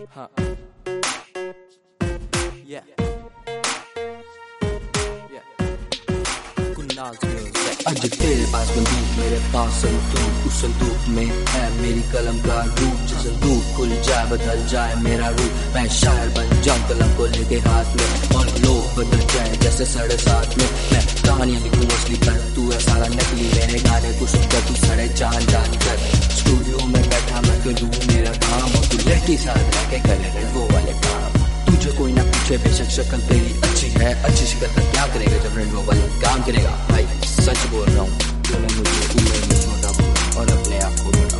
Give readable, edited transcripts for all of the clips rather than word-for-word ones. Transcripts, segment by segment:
हाँ yeah आज तेरे पास बंदूक मेरे पास संदूक, उस संदूक में है मेरी कलम का रूप। जो संदूक खुल जाए बदल जाए मेरा रूप, मैं शायर बन जाऊं कलम को लेके हाथ में, और लोग बदल जाए जैसे 7:30 में। मैं कहानियां लिखूं असली पर तू है सारा नकली, मेरे गाने को सुनकर तू 4:30 कर। स्टूडियो में बैठा मैं करूं मेरा काम, और तू लड़की साथ रह के करेगा वो वाले काम। तुझे कोई ना पूछे बेशक शक्ल तेरी अच्छी है, अच्छी शक्ल का क्या करेगा जब रेंडो वाले काम करेगा। भाई सच बोल रहा हूँ, तूने मुझे उम्र में छोटा बोला और अपने आप को बड़ा।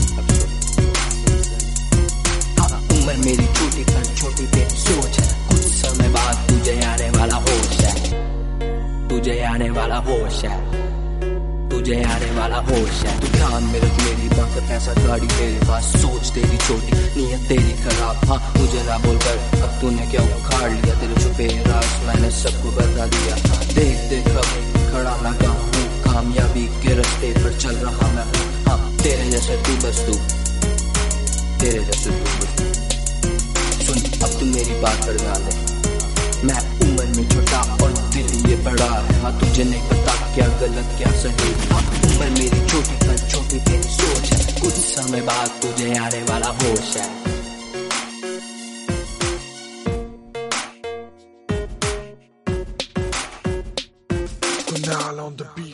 हाँ, उम्र मेरी छोटी पर छोटी तेरी सोच है, कुछ समय बाद तुझे आने वाला होश है, तुझे आने वाला होश है, तुझे आने वाला होश है। तू ध्यान में रख मेरी बात, पैसा गाड़ी मेरे पास, सोच तेरी छोटी नीयत तेरी खराब। हाँ मुझे ना बोलकर अब तूने क्या उखाड़ लिया, तेरे छुपे राज मैंने सबको बता दिया। देख देख अब खड़ा मैं कहाँ हूँ, कामयाबी के रास्ते पर चल रहा मैं हूँ। हाँ तेरे जैसे तू बस तू, तेरे जैसे तू बस तू। सुन अब तू मेरी बात पर ध्यान दे, मैं उम्र में छोटा और दिल ये बड़ा है। हाँ तुझे नहीं पता क्या गलत क्या सही। हाँ उम्र मेरी छोटी पर छोटी तेरी सोच है, कुछ समय बाद तुझे आने वाला होश है। Kunal on the beat.